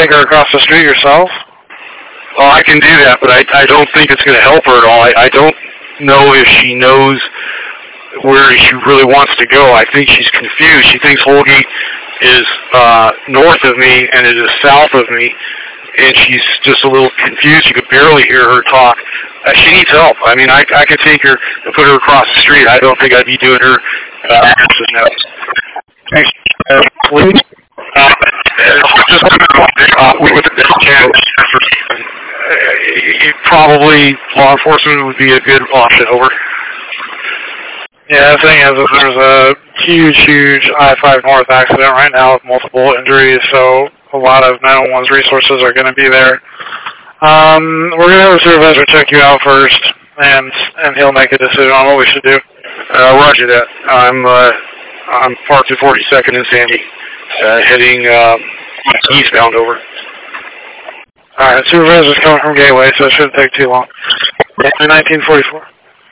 take her across the street yourself? Well, I can do that, but I don't think it's going to help her at all. I don't know if she knows where she really wants to go. I think she's confused. She thinks Holgate is north of me and it is south of me, and she's just a little confused. You could barely hear her talk. She needs help. I mean, I could take her and put her across the street. I don't think I'd be doing her no. Thanks. Please. Probably law enforcement would be a good option. Over. Yeah, the thing is that there's a huge I-5 North accident right now with multiple injuries, so a lot of 911's resources are going to be there. We're going to have a supervisor check you out first, and he'll make a decision on what we should do. Roger that. I'm parked at 42nd and Sandy, heading eastbound. Over. All right, supervisor's coming from Gateway, so it shouldn't take too long. 1944.